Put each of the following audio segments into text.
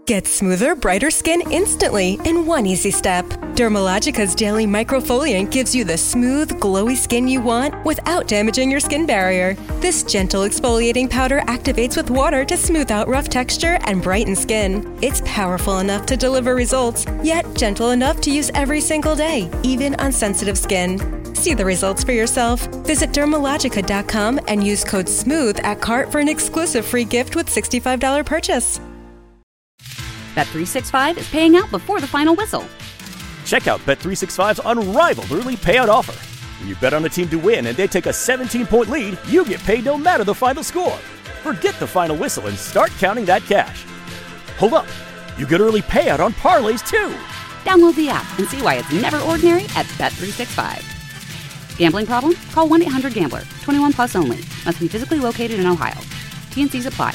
Get smoother, brighter skin instantly in one easy step. Dermalogica's daily microfoliant gives you the smooth, glowy skin you want without damaging your skin barrier. This gentle exfoliating powder activates with water to smooth out rough texture and brighten skin. It's powerful enough to deliver results, yet gentle enough to use every single day, even on sensitive skin. See the results for yourself. Visit Dermalogica.com and use code SMOOTH at cart for an exclusive free gift with $65 purchase. Bet365 is paying out before the final whistle. Check out Bet365's unrivaled early payout offer. When you bet on a team to win and they take a 17-point lead, you get paid no matter the final score. Forget the final whistle and start counting that cash. Hold up. You get early payout on parlays, too. Download the app and see why it's never ordinary at Bet365. Gambling problem? Call 1-800-GAMBLER. 21 plus only. Must be physically located in Ohio. T&Cs apply.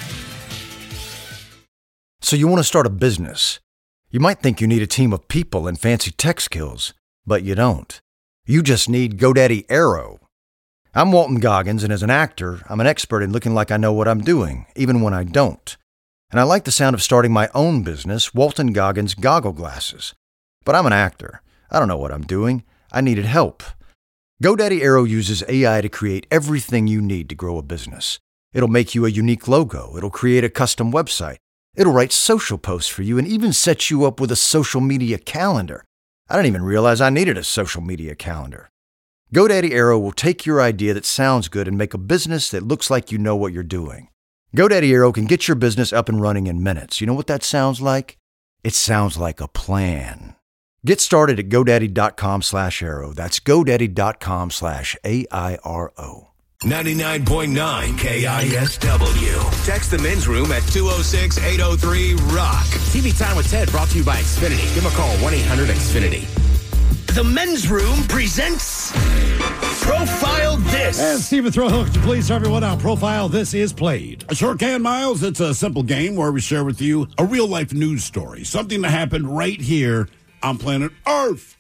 So you want to start a business. You might think you need a team of people and fancy tech skills, but you don't. You just need GoDaddy Aero. I'm Walton Goggins, and as an actor, I'm an expert in looking like I know what I'm doing, even when I don't. And I like the sound of starting my own business, Walton Goggins Goggle Glasses. But I'm an actor. I don't know what I'm doing. I needed help. GoDaddy Aero uses AI to create everything you need to grow a business. It'll make you a unique logo. It'll create a custom website. It'll write social posts for you and even set you up with a social media calendar. I didn't even realize I needed a social media calendar. GoDaddy Aero will take your idea that sounds good and make a business that looks like you know what you're doing. GoDaddy Aero can get your business up and running in minutes. You know what that sounds like? It sounds like a plan. Get started at GoDaddy.com/Aero. That's GoDaddy.com/AIRO. 99.9 KISW. Text the men's room at 206-803-ROCK. TV Time with Ted brought to you by Xfinity. Give them a call, 1-800-XFINITY. The men's room presents Profile This. And Stephen Throwhook, could you please tell everyone how Profile This is played? Sure can, Miles. It's a simple game where we share with you a real-life news story, something that happened right here on planet Earth.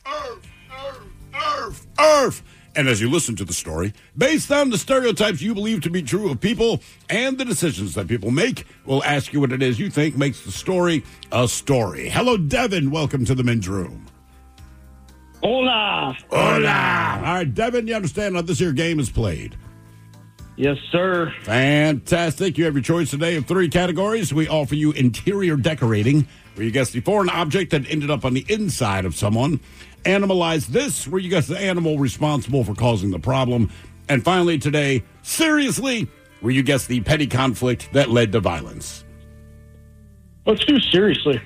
Earth. And as you listen to the story, based on the stereotypes you believe to be true of people and the decisions that people make, we'll ask you what it is you think makes the story a story. Hello, Devin. Welcome to the men's room. Hola. All right, Devin, you understand how this here game is played? Yes, sir. Fantastic. You have your choice today of 3 categories. We offer you interior decorating, where you guess the foreign object that ended up on the inside of someone. Animalize This, where you guess the animal responsible for causing the problem. And finally today, Seriously, where you guess the petty conflict that led to violence. Let's do Seriously.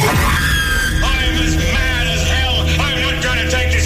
I'm as mad as hell. I'm not going to take this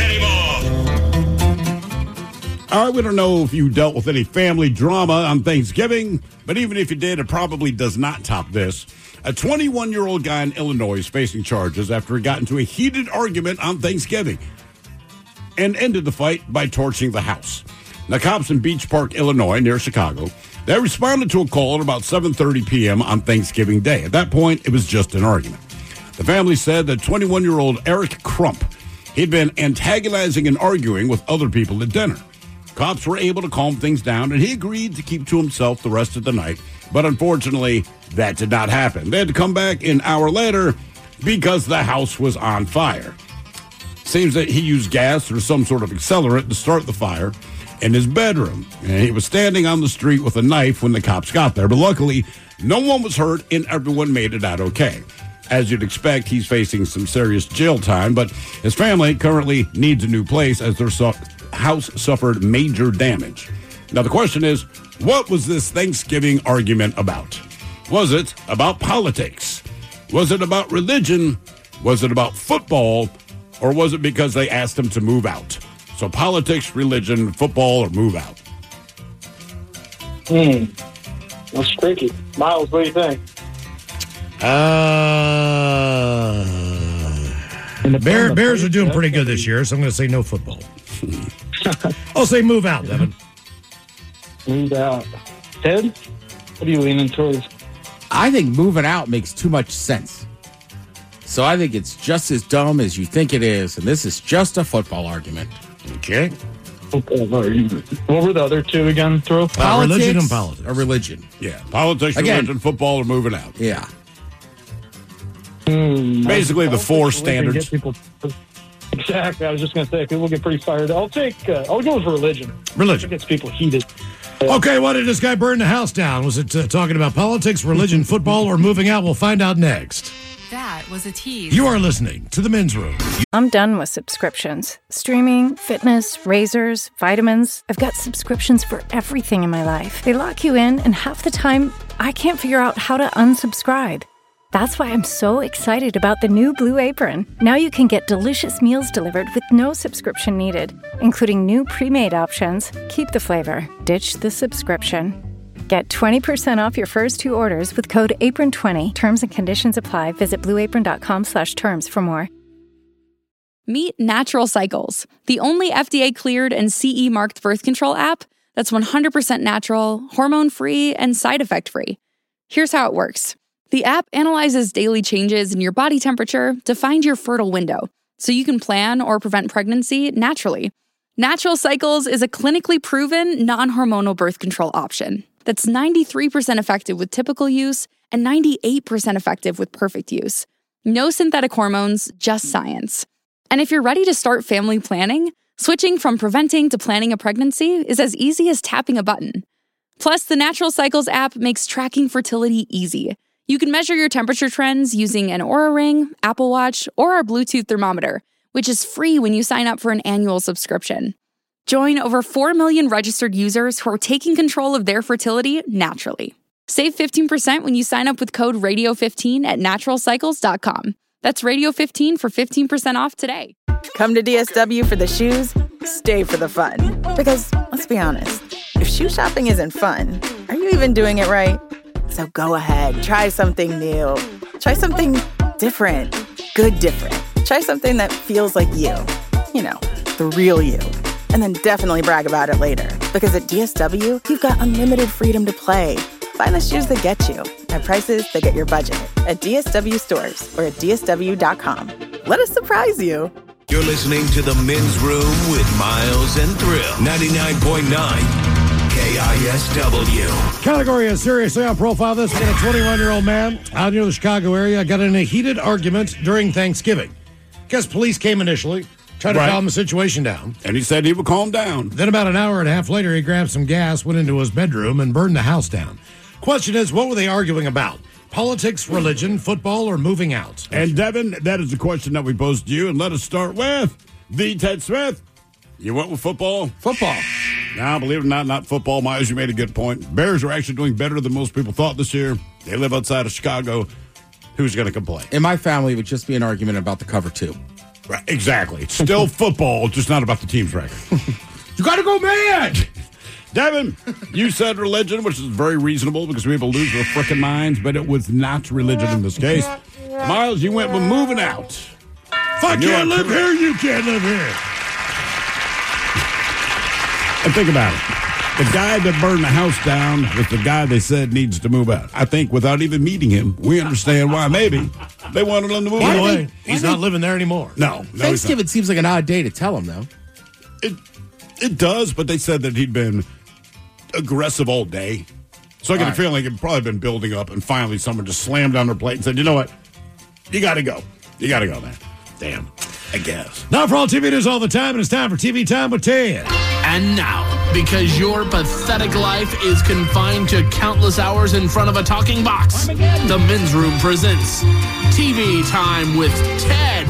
anymore. All right, we don't know if you dealt with any family drama on Thanksgiving, but even if you did, it probably does not top this. A 21-year-old guy in Illinois is facing charges after he got into a heated argument on Thanksgiving and ended the fight by torching the house. Now, cops in Beach Park, Illinois, near Chicago, they responded to a call at about 7:30 p.m. on Thanksgiving Day. At that point, it was just an argument. The family said that 21-year-old Eric Crump, he'd been antagonizing and arguing with other people at dinner. Cops were able to calm things down, and he agreed to keep to himself the rest of the night. But unfortunately, that did not happen. They had to come back an hour later because the house was on fire. Seems that he used gas or some sort of accelerant to start the fire in his bedroom. And he was standing on the street with a knife when the cops got there. But luckily, no one was hurt and everyone made it out okay. As you'd expect, he's facing some serious jail time, but his family currently needs a new place as their house suffered major damage. Now, the question is, what was this Thanksgiving argument about? Was it about politics? Was it about religion? Was it about football? Or was it because they asked him to move out? So politics, religion, football, or move out? That's tricky. Miles, what do you think? Bears are doing pretty good this year, so I'm going to say no football. I'll say move out, Devin. Move out. Ted, what are you leaning towards? I think moving out makes too much sense. So I think it's just as dumb as you think it is, and this is just a football argument. Okay. What were the other two again, Throw? Religion and politics. Or religion. Yeah, politics, Again, religion, football, or moving out. Yeah. Basically, the four standards. Exactly. I was just going to say, people get pretty fired. I'll go with religion. Religion. It gets people heated. Okay, why did this guy burn the house down? Was it talking about politics, religion, football, or moving out? We'll find out next. That was a tease. You are listening to The Men's Room. I'm done with subscriptions. Streaming, fitness, razors, vitamins. I've got subscriptions for everything in my life. They lock you in, and half the time, I can't figure out how to unsubscribe. That's why I'm so excited about the new Blue Apron. Now you can get delicious meals delivered with no subscription needed, including new pre-made options. Keep the flavor, ditch the subscription. Get 20% off your first 2 orders with code APRON20. Terms and conditions apply. Visit blueapron.com/terms for more. Meet Natural Cycles, the only FDA-cleared and CE-marked birth control app that's 100% natural, hormone-free, and side effect-free. Here's how it works. The app analyzes daily changes in your body temperature to find your fertile window, so you can plan or prevent pregnancy naturally. Natural Cycles is a clinically proven, non-hormonal birth control option that's 93% effective with typical use and 98% effective with perfect use. No synthetic hormones, just science. And if you're ready to start family planning, switching from preventing to planning a pregnancy is as easy as tapping a button. Plus, the Natural Cycles app makes tracking fertility easy. You can measure your temperature trends using an Oura Ring, Apple Watch, or our Bluetooth thermometer, which is free when you sign up for an annual subscription. Join over 4 million registered users who are taking control of their fertility naturally. Save 15% when you sign up with code RADIO15 at naturalcycles.com. That's Radio15 for 15% off today. Come to DSW for the shoes, stay for the fun. Because, let's be honest, if shoe shopping isn't fun, are you even doing it right? So go ahead, try something new. Try something different. Good different. Try something that feels like you. You know, the real you. And then definitely brag about it later. Because at DSW, you've got unlimited freedom to play. Find the shoes that get you at prices that get your budget at DSW stores or at DSW.com. Let us surprise you. You're listening to The Men's Room with Miles and Thrill. 99.9 KISW. Category is seriously on profile this week. A 21-year-old man out near the Chicago area got in a heated argument during Thanksgiving. Guess police came initially, tried to calm the situation down. And he said he would calm down. Then about an hour and a half later, he grabbed some gas, went into his bedroom, and burned the house down. Question is, what were they arguing about? Politics, religion, football, or moving out? And Devin, that is the question that we posed to you. And let us start with the Ted Smith. You went with football? Football. Now, believe it or not football. Miles, you made a good point. Bears are actually doing better than most people thought this year. They live outside of Chicago. Who's going to complain? In my family, it would just be an argument about the cover 2. Right, exactly. It's still football, just not about the team's record. You got to go mad! Devin, you said religion, which is very reasonable because people lose their frickin' minds, but it was not religion in this case. Miles, you went with moving out. If I can't live here, you can't live here. And think about it. The guy that burned the house down was the guy they said needs to move out. I think without even meeting him, we understand why maybe they wanted him to move out. By the way, he's not living there anymore. No. Thanksgiving seems like an odd day to tell him, though. It does, but they said that he'd been aggressive all day. So I get a feeling it'd probably been building up, and finally someone just slammed on their plate and said, you know what? You got to go. You got to go, man. Damn. I guess. Now for all TV news all the time, and it's time for TV Time with Ted. And now, because your pathetic life is confined to countless hours in front of a talking box, the Men's Room presents TV Time with Ted.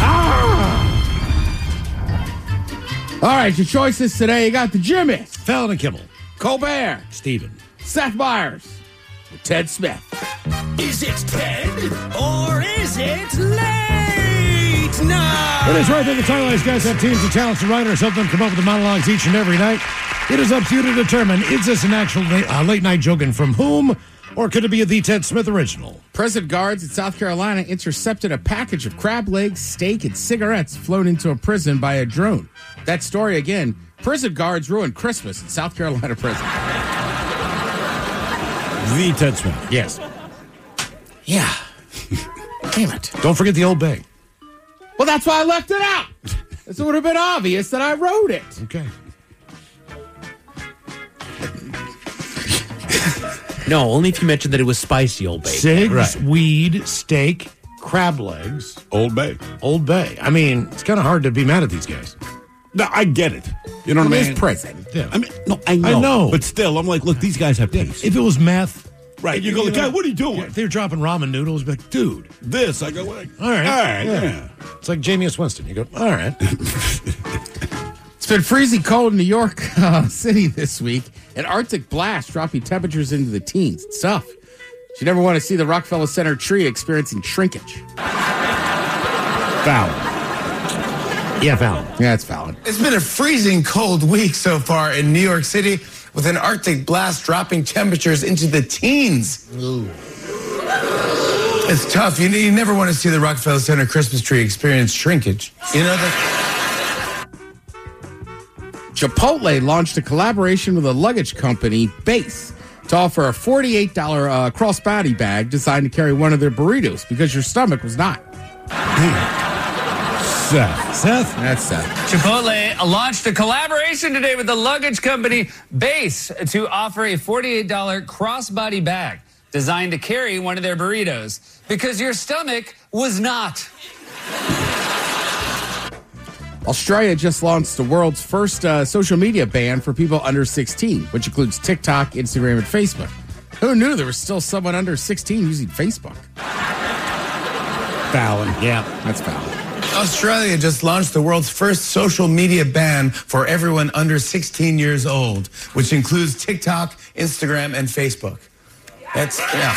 All right, your choices today. You got the Jimmy, Fallon and Kimmel, Colbert, Steven, Seth Meyers, Ted Smith. Is it Ted or is it late night? It is right there. The title. These guys have teams of talents and writers help them come up with the monologues each and every night. It is up to you to determine, is this an actual late night joke and from whom, or could it be a The Ted Smith original? Prison guards in South Carolina intercepted a package of crab legs, steak, and cigarettes flown into a prison by a drone. That story again, prison guards ruined Christmas in South Carolina prison. The Ted Smith. Yes. Yeah. Damn it. Don't forget the Old Bay. Well, that's why I left it out. It would have been obvious that I wrote it. Okay. No, only if you mentioned that it was spicy Old Bay. Cigs, weed, steak, Crab Legs, Old Bay. Old Bay. I mean, it's kind of hard to be mad at these guys. No, I get it. You know what I mean? It's prison. Yeah. I mean, no, I know. But still, I'm like, look, these guys have taste. If it was meth, Right. You go, guy, what are you doing? if they were dropping ramen noodles, be like, dude. This. I go, like, All right. yeah. It's like Jameis Winston. You go, all right. It's been freezing cold in New York City this week. An Arctic blast dropping temperatures into the teens. It's tough. You never want to see the Rockefeller Center tree experiencing shrinkage. Foul. Yeah, Fallon. Yeah, it's Fallon. It's been a freezing cold week so far in New York City, with an Arctic blast dropping temperatures into the teens. Ooh. It's tough. You never want to see the Rockefeller Center Christmas tree experience shrinkage. You know that. Chipotle launched a collaboration with a luggage company, Base, to offer a $48 crossbody bag designed to carry one of their burritos because your stomach was not. Seth? That's Seth. Chipotle launched a collaboration today with the luggage company Base to offer a $48 crossbody bag designed to carry one of their burritos because your stomach was not. Australia just launched the world's first social media ban for people under 16, which includes TikTok, Instagram, and Facebook. Who knew there was still someone under 16 using Facebook? Fallon. Yeah. That's Fallon. Australia just launched the world's first social media ban for everyone under 16 years old, which includes TikTok, Instagram, and Facebook. That's, yeah.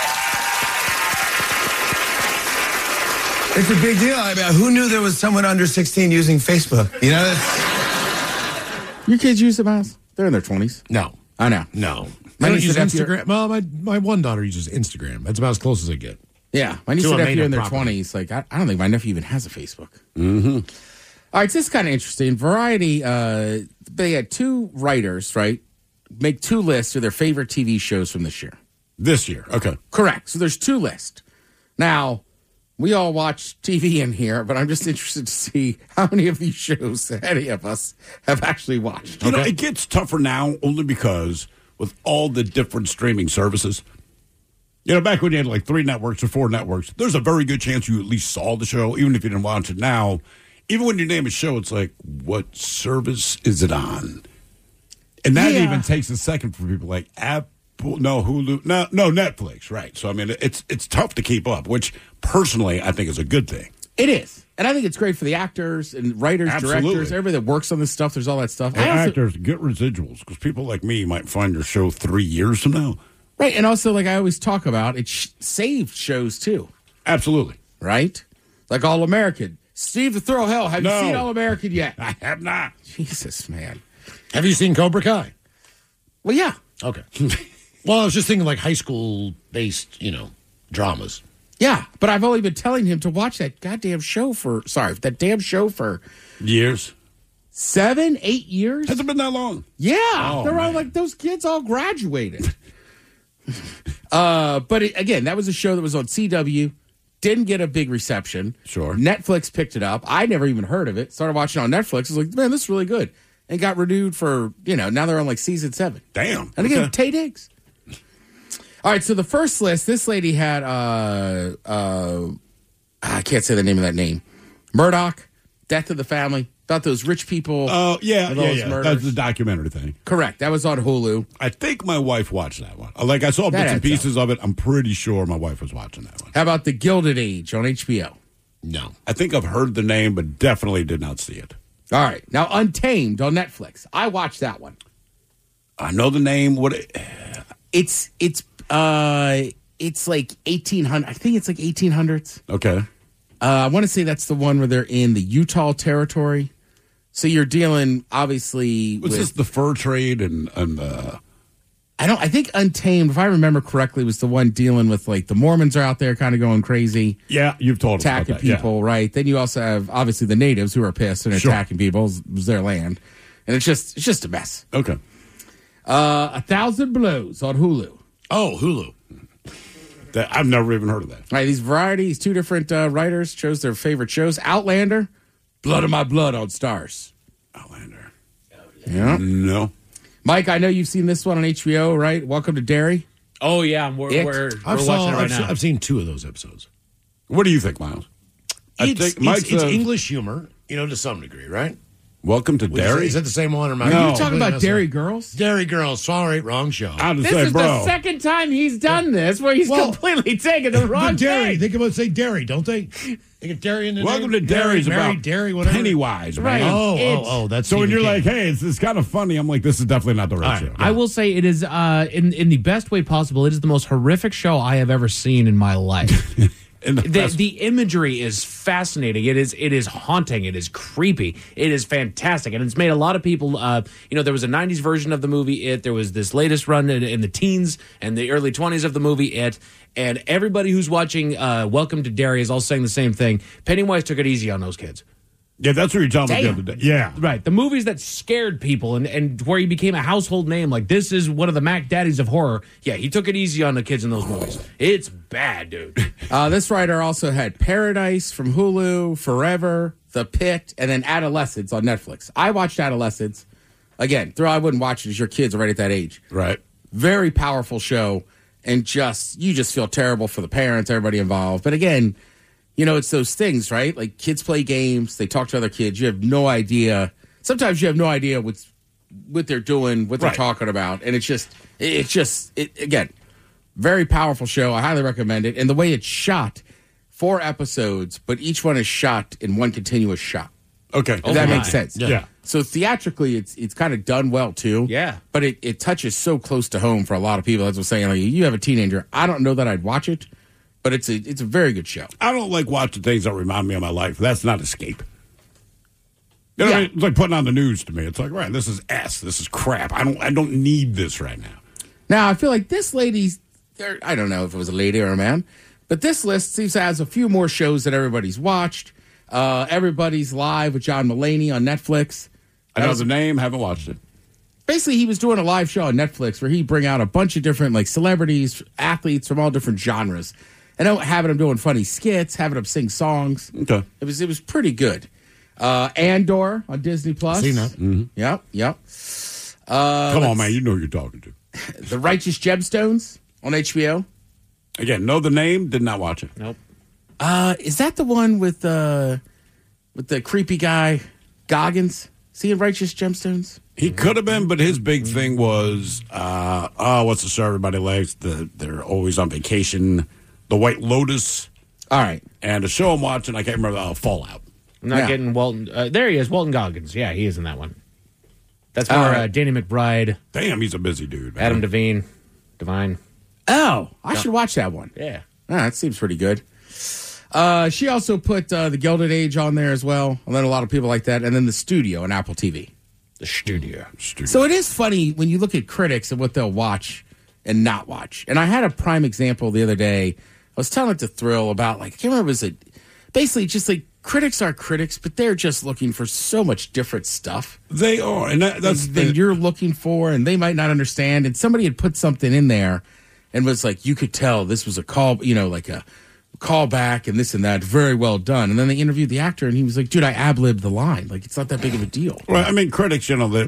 It's a big deal. I mean, who knew there was someone under 16 using Facebook? You know, Your kids use it, Miles? They're in their 20s. No. I know. No. My I don't niece use and nephew- Instagram. Well, my one daughter uses Instagram. That's about as close as I get. Yeah, my niece To and a nephew in their made-up property. 20s. Like, I don't think my nephew even has a Facebook. Mm-hmm. All right, so this is kind of interesting. Variety, they had two writers, right, make two lists of their favorite TV shows from this year. This year. Okay. Correct. So there's two lists. Now, we all watch TV in here, but I'm just interested to see how many of these shows any of us have actually watched. You know, it gets tougher now only because with all the different streaming services. You know, back when you had like 3 networks or 4 networks, there's a very good chance you at least saw the show, even if you didn't watch it. Now, even when you name a show, it's like, what service is it on? And that even takes a second for people like Apple, no, Hulu, no, Netflix, right? So, I mean, it's tough to keep up, which personally I think is a good thing. It is. And I think it's great for the actors and writers, Absolutely. directors, everybody that works on this stuff. There's all that stuff. And actors get residuals because people like me might find your show 3 years from now. Right, and also, like I always talk about, it saved shows, too. Absolutely. Right? Like All American. Steve the Thrill Hell, have you seen All American yet? I have not. Jesus, man. Have you seen Cobra Kai? Well, yeah. Okay. Well, I was just thinking like high school-based, dramas. Yeah, but I've only been telling him to watch that goddamn show for Years. 7, 8 years. Hasn't been that long. Yeah, Oh, they're all man. like those kids all graduated. But again, that was a show that was on CW, didn't get a big reception. Sure. Netflix picked it up. I never even heard of it. Started watching it on Netflix. I was like, man, this is really good. And got renewed for now they're on like season 7. Damn. And again, Okay. Tay Diggs. All right, so the first list, this lady had I can't say the name of that name. Murdoch, Death of the Family. Thought those rich people. Oh, yeah. Murders. That's the documentary thing. Correct. That was on Hulu. I think my wife watched that one. Like, I saw That bits and adds pieces of it. I'm pretty sure my wife was watching that one. How about The Gilded Age on HBO? No. I think I've heard the name, but definitely did not see it. All right. Now, Untamed on Netflix. I watched that one. I know the name. It's like 1800. I think it's like 1800s. Okay. I want to say that's the one where they're in the Utah territory. So you're dealing, obviously, Was with... this the fur trade and I think Untamed, if I remember correctly, was the one dealing with, like, the Mormons are out there kind of going crazy. Yeah, you've told us about attacking that, yeah. people, right? Then you also have, obviously, the natives who are pissed and Sure. attacking people. It was their land. And it's just a mess. Okay. 1,000 Blows on Hulu. Oh, Hulu. I've never even heard of that. All right, these varieties, 2 different writers chose their favorite shows. Outlander, Blood of My Blood on Stars. Outlander. Yeah. No. Mike, I know you've seen this one on HBO, right? Welcome to Derry. Oh, yeah. We're watching it right now. I've seen 2 of those episodes. What do you think, Miles? It's English humor, to some degree, right? Welcome to Derry. Is that the same one? Or Are you talking about Derry Girls? Derry Girls. Sorry, wrong show. This is the second time he's done this where he's completely taken the wrong Derry. thing. Think about say Derry, don't they? They get Derry in the Welcome name. to Derry's about Derry, whatever. Pennywise, man. Oh, that's so when Stephen you're King. like, hey, it's kind of funny. I'm like, this is definitely not the right show. I will say it is in the best way possible. It is the most horrific show I have ever seen in my life. The imagery is fascinating. It is haunting. It is creepy. It is fantastic, and it's made a lot of people. There was a '90s version of the movie It. There was this latest run in the teens and the early 20s of the movie It. And everybody who's watching Welcome to Derry is all saying the same thing. Pennywise took it easy on those kids. Yeah, that's what you're telling me the other day. Yeah. Right. The movies that scared people and where he became a household name, like this is one of the Mac Daddies of horror. Yeah, he took it easy on the kids in those movies. It's bad, dude. This writer also had Paradise from Hulu, Forever, The Pit, and then Adolescence on Netflix. I watched Adolescence. Again, I wouldn't watch it as your kids are right at that age. Right. Very powerful show, and you just feel terrible for the parents, everybody involved. But again, it's those things, right? Like kids play games, they talk to other kids. You have no idea. Sometimes you have no idea what they're doing, what they're talking about, and it's just again, very powerful show. I highly recommend it. And the way it's shot, 4 episodes, but each one is shot in one continuous shot. Okay, if that makes sense. Yeah. So theatrically, it's kind of done well too. Yeah. But it touches so close to home for a lot of people. As I was saying, like, you have a teenager. I don't know that I'd watch it. But it's a very good show. I don't like watching things that remind me of my life. That's not escape. You know what I mean? It's like putting on the news to me. It's like, right, this is this is crap. I don't need this right now. Now, I feel like this lady's there. I don't know if it was a lady or a man, but this list seems to have a few more shows that everybody's watched. Everybody's Live with John Mulaney on Netflix. I know the name, haven't watched it. Basically, he was doing a live show on Netflix where he'd bring out a bunch of different celebrities, athletes from all different genres. And having them doing funny skits, having them sing songs. Okay. It was pretty good. Andor on Disney Plus. Seen that. Mm-hmm. Yep. Come on, man. You know who you're talking to. The Righteous Gemstones on HBO. Again, know the name, did not watch it. Nope. Is that the one with the creepy guy, Goggins? Is he in Righteous Gemstones? He could have been, but his big thing was, what's the show everybody likes? They're always on vacation. The White Lotus. All right. And a show I'm watching, I can't remember, Fallout. I'm not getting Walton. There he is, Walton Goggins. Yeah, he is in that one. That's more Danny McBride. Damn, he's a busy dude, man. Adam Devine. Oh, I should watch that one. Yeah. That seems pretty good. She also put The Gilded Age on there as well. And then a lot of people like that. And then The Studio on Apple TV. The Studio. So it is funny when you look at critics and what they'll watch and not watch. And I had a prime example the other day. I was telling it to Thrill about, I can't remember, was it basically just critics are critics, but they're just looking for so much different stuff. They are. And that's than you're looking for, and they might not understand. And somebody had put something in there and was like, you could tell this was a call, like a callback and this and that. Very well done. And then they interviewed the actor, and he was like, dude, I ad-libbed the line. It's not that big of a deal. Well, I mean, critics,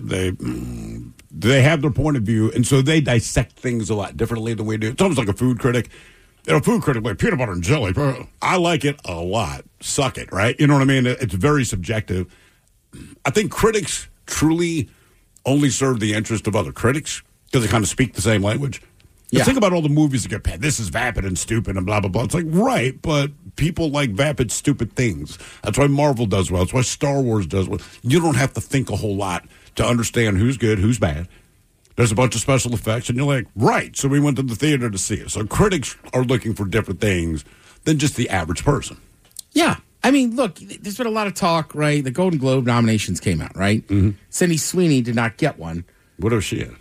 they have their point of view, and so they dissect things a lot differently than we do. It's almost like a food critic. A food critic, like peanut butter and jelly, I like it a lot. Suck it, right? You know what I mean? It's very subjective. I think critics truly only serve the interest of other critics because they kind of speak the same language. Yeah. Think about all the movies that get panned. This is vapid and stupid and blah, blah, blah. It's like, right, but people like vapid, stupid things. That's why Marvel does well. That's why Star Wars does well. You don't have to think a whole lot to understand who's good, who's bad. There's a bunch of special effects, and you're like, right, so we went to the theater to see it. So critics are looking for different things than just the average person. Yeah. I mean, look, there's been a lot of talk, right? The Golden Globe nominations came out, right? Mm-hmm. Sydney Sweeney did not get one. What was she in?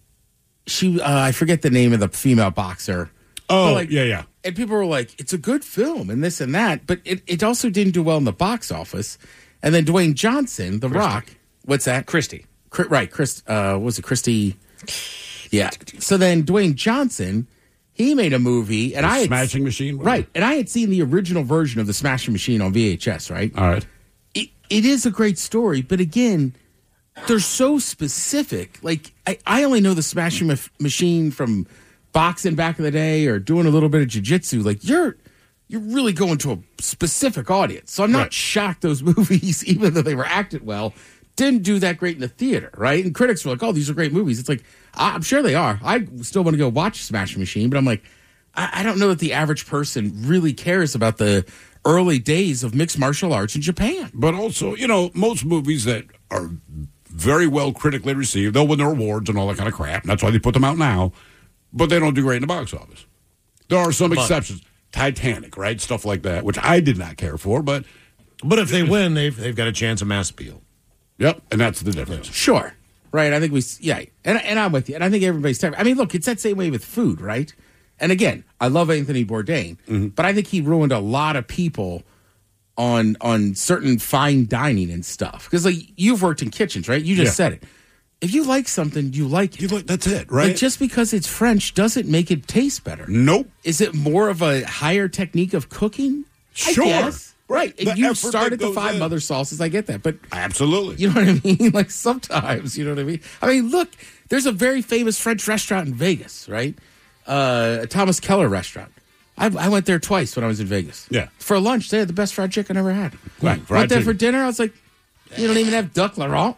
She, I forget the name of the female boxer. Oh, yeah. And people were like, it's a good film and this and that, but it also didn't do well in the box office. And then Dwayne Johnson, The Rock, what's that? Christy. Right, was it Christy? Yeah. So then Dwayne Johnson, he made a movie, and Smashing Machine, right? And I had seen the original version of the Smashing Machine on VHS, right? All right. It is a great story, but again, they're so specific. I only know the Smashing Machine from boxing back in the day or doing a little bit of jiu-jitsu. you're really going to a specific audience. So I'm not shocked those movies, even though they were acted well, didn't do that great in the theater, right? And critics were like, oh, these are great movies. It's like, I'm sure they are. I still want to go watch Smash Machine, but I'm like, I don't know that the average person really cares about the early days of mixed martial arts in Japan. But also, most movies that are very well critically received, they'll win their awards and all that kind of crap. And that's why they put them out now. But they don't do great in the box office. There are some exceptions. Titanic, right? Stuff like that, which I did not care for. But if they win, they've got a chance of mass appeal. Yep, and that's the difference. Sure. Right, I think and I'm with you. And I think everybody's terrible. I mean, look, it's that same way with food, right? And again, I love Anthony Bourdain, but I think he ruined a lot of people on certain fine dining and stuff. Because you've worked in kitchens, right? You just said it. If you like something, you like it. That's it, right? Like, just because it's French doesn't make it taste better. Nope. Is it more of a higher technique of cooking? Sure. I guess. Right. You started the 5 in. other sauces. I get that. But absolutely. You know what I mean? Like sometimes, you know what I mean? I mean, look, there's a very famous French restaurant in Vegas, right? A Thomas Keller restaurant. I went there twice when I was in Vegas. Yeah. For lunch, they had the best fried chicken I ever had. Right. Went there for dinner. I was like, you don't even have duck Laurent?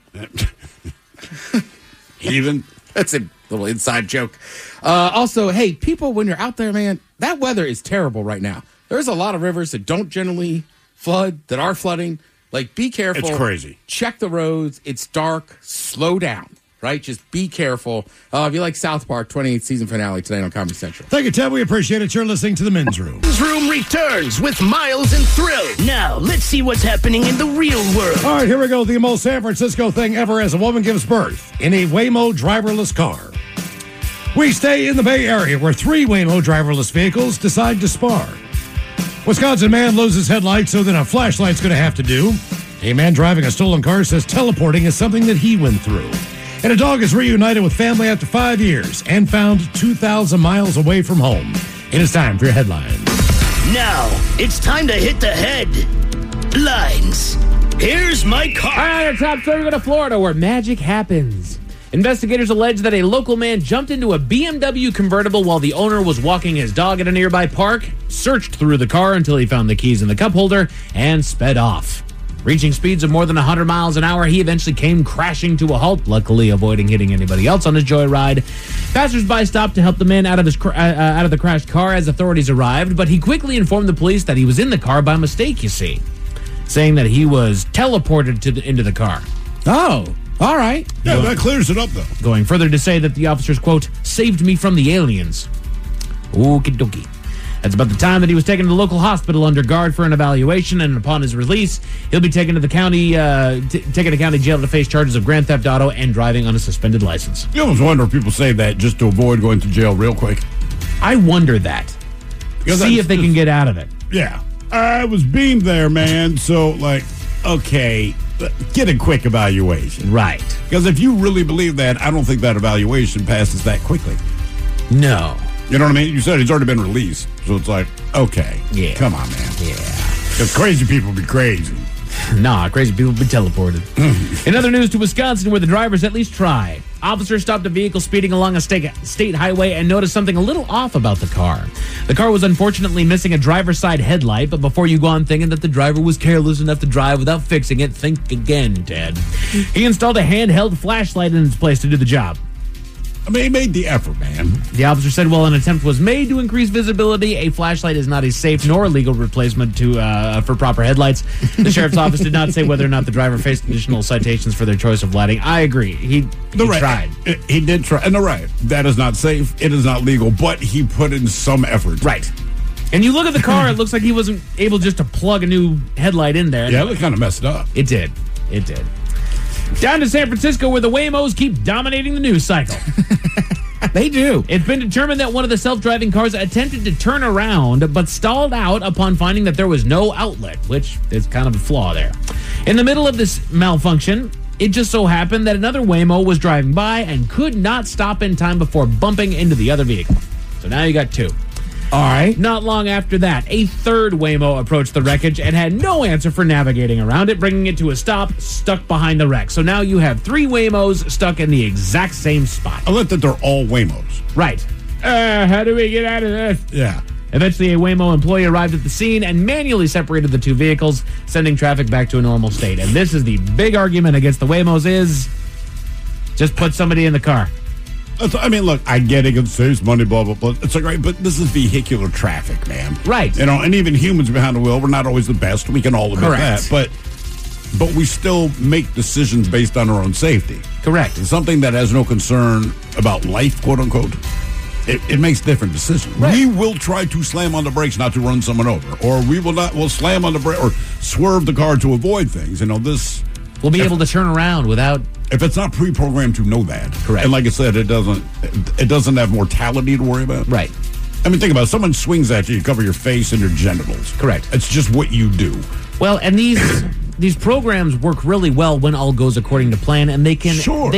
Even? That's a little inside joke. Also, hey, people, when you're out there, man, that weather is terrible right now. There's a lot of rivers that don't generally flood, that are flooding. Like, be careful. It's crazy. Check the roads. It's dark. Slow down, right? Just be careful. If you like South Park, 28th season finale tonight on Comedy Central. Thank you, Ted. We appreciate it. You're listening to The Men's Room. Men's Room returns with Miles and Thrill. Now, let's see what's happening in the real world. All right, here we go. The most San Francisco thing ever as a woman gives birth in a Waymo driverless car. We stay in the Bay Area where 3 Waymo driverless vehicles decide to spar. Wisconsin man loses headlights, so then a flashlight's going to have to do. A man driving a stolen car says teleporting is something that he went through. And a dog is reunited with family after 5 years and found 2,000 miles away from home. It is time for your headlines. Now, it's time to hit the headlines. Here's my car. All right, our top story, we go to Florida where magic happens. Investigators allege that a local man jumped into a BMW convertible while the owner was walking his dog at a nearby park, searched through the car until he found the keys in the cup holder, and sped off. Reaching speeds of more than 100 miles an hour, he eventually came crashing to a halt, luckily avoiding hitting anybody else on his joyride. Passers-by stopped to help the man out of the crashed car as authorities arrived, but he quickly informed the police that he was in the car by mistake, you see, saying that he was teleported into the car. Oh, all right. Yeah, that clears it up, though. Going further to say that the officers, quote, saved me from the aliens. Okie dokie. That's about the time that he was taken to the local hospital under guard for an evaluation, and upon his release, he'll be taken to the county jail to face charges of grand theft auto and driving on a suspended license. You always wonder if people say that just to avoid going to jail real quick. I wonder that. See if they can get out of it. Yeah. I was beamed there, man. So, okay, get a quick evaluation. Right. Because if you really believe that, I don't think that evaluation passes that quickly. No. You know what I mean? You said he's already been released. So it's like, okay. Yeah. Come on, man. Yeah. Because crazy people be crazy. Nah, crazy people be teleported. In other news, to Wisconsin, where the drivers at least try. Officers stopped a vehicle speeding along a state highway and noticed something a little off about the car. The car was unfortunately missing a driver's side headlight, but before you go on thinking that the driver was careless enough to drive without fixing it, think again, Ted. He installed a handheld flashlight in its place to do the job. I mean, he made the effort, man. The officer said while an attempt was made to increase visibility, a flashlight is not a safe nor legal replacement for proper headlights. The sheriff's office did not say whether or not the driver faced additional citations for their choice of lighting. I agree. He tried. He did try. And they're right. That is not safe. It is not legal. But he put in some effort. Right. And you look at the car, it looks like he wasn't able just to plug a new headlight in there. Yeah, it kind of messed up. It did. It did. Down to San Francisco, where the Waymos keep dominating the news cycle. They do. It's been determined that one of the self-driving cars attempted to turn around, but stalled out upon finding that there was no outlet, which is kind of a flaw there. In the middle of this malfunction, it just so happened that another Waymo was driving by and could not stop in time before bumping into the other vehicle. So now you got 2. All right. Not long after that, a third Waymo approached the wreckage and had no answer for navigating around it, bringing it to a stop, stuck behind the wreck. So now you have 3 Waymos stuck in the exact same spot. I like that they're all Waymos. Right. How do we get out of this? Yeah. Eventually, a Waymo employee arrived at the scene and manually separated the two vehicles, sending traffic back to a normal state. And this is the big argument against the Waymos is just put somebody in the car. I mean, look, I get it. It saves money, blah, blah, blah. It's like, right, but this is vehicular traffic, man. Right. You know, and even humans behind the wheel, we're not always the best. We can all admit Correct. that. But we still make decisions based on our own safety. Correct. And something that has no concern about life, quote unquote, it makes different decisions. Right. We will try to slam on the brakes not to run someone over, or we'll slam on the brake or swerve the car to avoid things. You know, we'll be able to turn around without. If it's not pre-programmed to know that. Correct. And like I said, it doesn't have mortality to worry about. Right. I mean, think about it. Someone swings at you cover your face and your genitals. Correct. It's just what you do. Well, and these programs work really well when all goes according to plan, and they can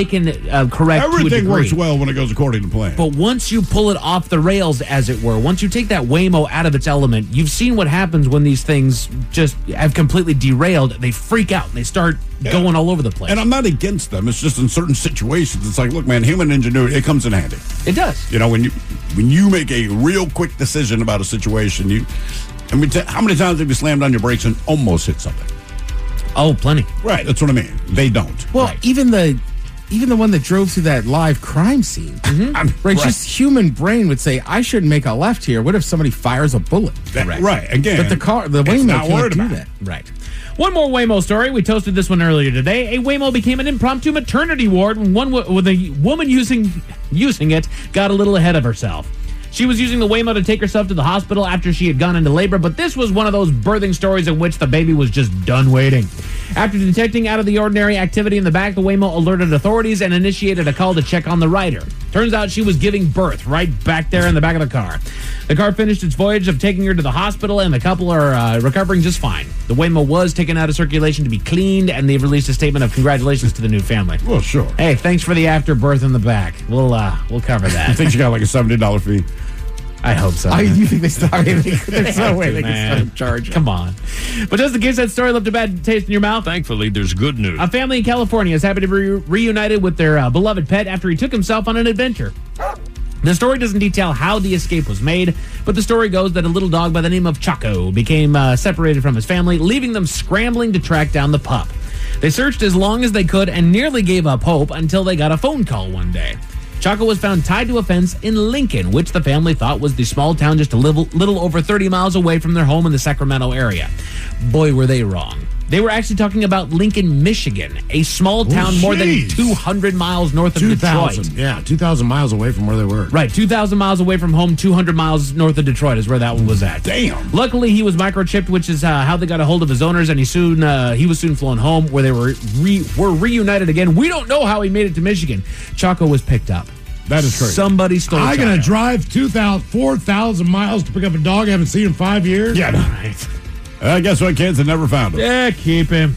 correct. Everything works well when it goes according to plan. But once you pull it off the rails, as it were, once you take that Waymo out of its element, you've seen what happens when these things just have completely derailed. They freak out. They start going all over the place. And I'm not against them. It's just in certain situations, it's like, look, man, human ingenuity, it comes in handy. It does. You know, when you make a real quick decision about a situation, how many times have you slammed on your brakes and almost hit something? Oh, plenty. Right, that's what I mean. They don't. Well, Right. even the one that drove through that live crime scene, right? Just human brain would say, "I shouldn't make a left here. What if somebody fires a bullet?" Right. Again, but the Waymo not can't worried do about that. Right. One more Waymo story. We toasted this one earlier today. A Waymo became an impromptu maternity ward when with a woman using it got a little ahead of herself. She was using the Waymo to take herself to the hospital after she had gone into labor, but this was one of those birthing stories in which the baby was just done waiting. After detecting out of the ordinary activity in the back, the Waymo alerted authorities and initiated a call to check on the rider. Turns out she was giving birth right back there in the back of the car. The car finished its voyage of taking her to the hospital, and the couple are recovering just fine. The Waymo was taken out of circulation to be cleaned, and they've released a statement of congratulations to the new family. Well, sure. Hey, thanks for the afterbirth in the back. We'll cover that. I think she got like a $70 fee. I hope so. You think they start? There's no way they man. can start charging. Come on. But just in case that story left a bad taste in your mouth, Thankfully, there's good news. a family in California is happy to be reunited with their beloved pet after he took himself on an adventure. The story doesn't detail how the escape was made, but the story goes that a little dog by the name of Chaco became separated from his family, leaving them scrambling to track down the pup. They searched as long as they could and nearly gave up hope until they got a phone call one day. Chaco was found tied to a fence in Lincoln, which the family thought was the small town just a little over 30 miles away from their home in the Sacramento area. Boy, were they wrong. They were actually talking about Lincoln, Michigan, a small town more than 200 miles north of Detroit. Yeah, 2,000 miles away from where they were. Right, 2,000 miles away from home, 200 miles north of Detroit is where that one was at. Damn. Luckily, he was microchipped, which is how they got a hold of his owners, and he was soon flown home, where they were reunited again. We don't know how he made it to Michigan. Chaco was picked up. That is crazy. Somebody stole I'm Chaco. going to drive 4,000 miles to pick up a dog I haven't seen in 5 years? Yeah, right. Guess what, kids? I never found him. Yeah, keep him.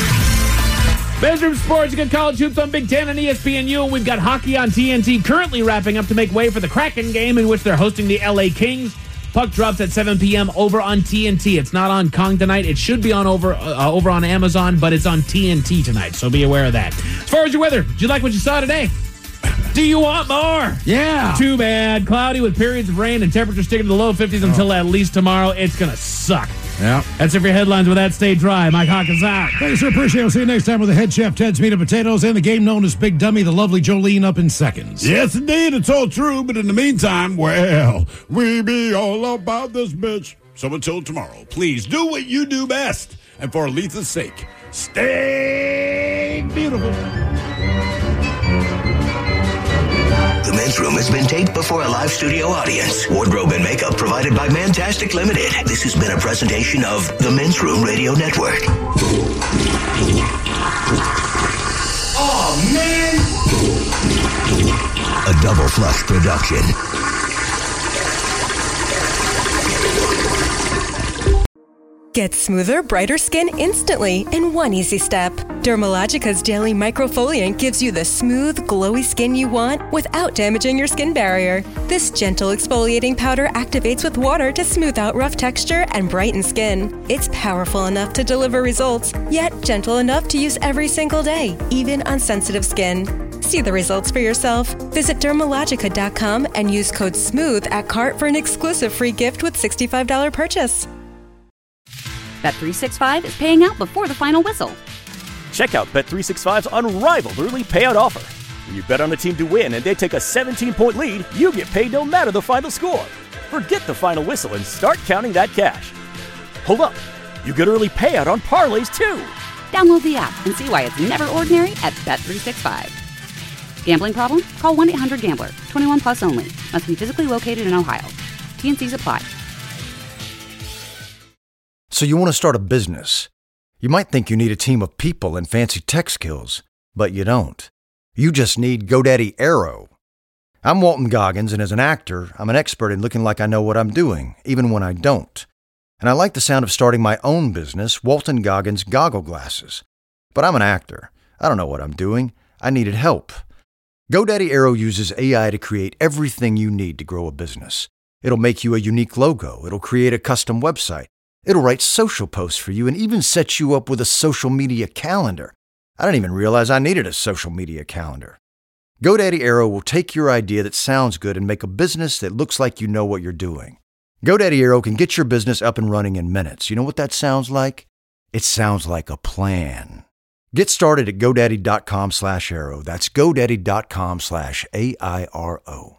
Men's Room Sports, you got college hoops on Big Ten and ESPNU, and we've got hockey on TNT currently wrapping up to make way for the Kraken game in which they're hosting the LA Kings. Puck drops at 7 p.m. over on TNT. It's not on Kong tonight. It should be on over on Amazon, but it's on TNT tonight, so be aware of that. As far as your weather, did you like what you saw today? Do you want more? Yeah. Too bad. Cloudy with periods of rain and temperatures sticking to the low 50s until at least tomorrow. It's going to suck. Yeah. That's it for your headlines. With that, stay dry. Mike Hawkins out. Thanks, sir. Appreciate it. We'll see you next time with the head chef, Ted's Meat and Potatoes, and the game known as Big Dummy, the lovely Jolene, up in seconds. Yes, indeed. It's all true. But in the meantime, well, we be all about this bitch. So until tomorrow, please do what you do best. And for Aletha's sake, stay beautiful. The Men's Room has been taped before a live studio audience. Wardrobe and makeup provided by Mantastic Limited. This has been a presentation of the Men's Room Radio Network. Oh, man! A Double Flush production. Get smoother, brighter skin instantly in one easy step. Dermalogica's Daily Microfoliant gives you the smooth, glowy skin you want without damaging your skin barrier. This gentle exfoliating powder activates with water to smooth out rough texture and brighten skin. It's powerful enough to deliver results, yet gentle enough to use every single day, even on sensitive skin. See the results for yourself. Visit Dermalogica.com and use code SMOOTH at cart for an exclusive free gift with $65 purchase. Bet365 is paying out before the final whistle. Check out Bet365's unrivaled early payout offer. When you bet on a team to win and they take a 17-point lead, you get paid no matter the final score. Forget the final whistle and start counting that cash. Hold up. You get early payout on parlays, too. Download the app and see why it's never ordinary at Bet365. Gambling problem? Call 1-800-GAMBLER. 21 plus only. Must be physically located in Ohio. T&Cs apply. So you want to start a business. You might think you need a team of people and fancy tech skills, but you don't. You just need GoDaddy Aero. I'm Walton Goggins, and as an actor, I'm an expert in looking like I know what I'm doing, even when I don't. And I like the sound of starting my own business, Walton Goggins Goggle Glasses. But I'm an actor. I don't know what I'm doing. I needed help. GoDaddy Aero uses AI to create everything you need to grow a business. It'll make you a unique logo. It'll create a custom website. It'll write social posts for you and even set you up with a social media calendar. I didn't even realize I needed a social media calendar. GoDaddy Aero will take your idea that sounds good and make a business that looks like you know what you're doing. GoDaddy Aero can get your business up and running in minutes. You know what that sounds like? It sounds like a plan. Get started at GoDaddy.com/Aero. That's GoDaddy.com/AIRO.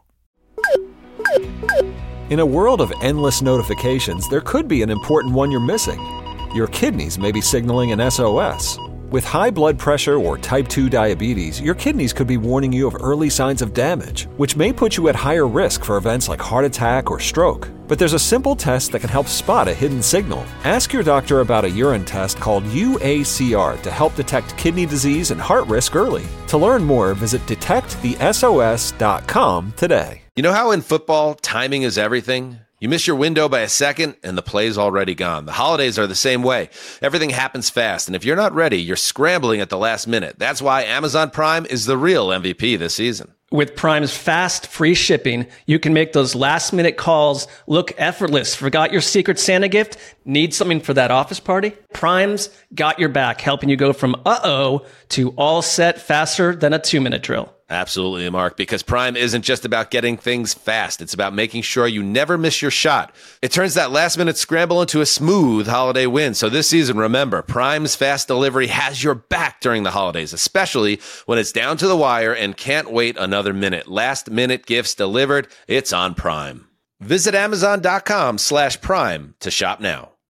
In a world of endless notifications, there could be an important one you're missing. Your kidneys may be signaling an SOS. With high blood pressure or type 2 diabetes, your kidneys could be warning you of early signs of damage, which may put you at higher risk for events like heart attack or stroke. But there's a simple test that can help spot a hidden signal. Ask your doctor about a urine test called UACR to help detect kidney disease and heart risk early. To learn more, visit detectthesos.com today. You know how in football, timing is everything? You miss your window by a second, and the play's already gone. The holidays are the same way. Everything happens fast, and if you're not ready, you're scrambling at the last minute. That's why Amazon Prime is the real MVP this season. With Prime's fast, free shipping, you can make those last-minute calls look effortless. Forgot your Secret Santa gift? Need something for that office party? Prime's got your back, helping you go from uh-oh to all set faster than a 2-minute drill. Absolutely, Mark, because Prime isn't just about getting things fast. It's about making sure you never miss your shot. It turns that last-minute scramble into a smooth holiday win. So this season, remember, Prime's fast delivery has your back during the holidays, especially when it's down to the wire and can't wait another minute. Last-minute gifts delivered. It's on Prime. Visit Amazon.com/Prime to shop now.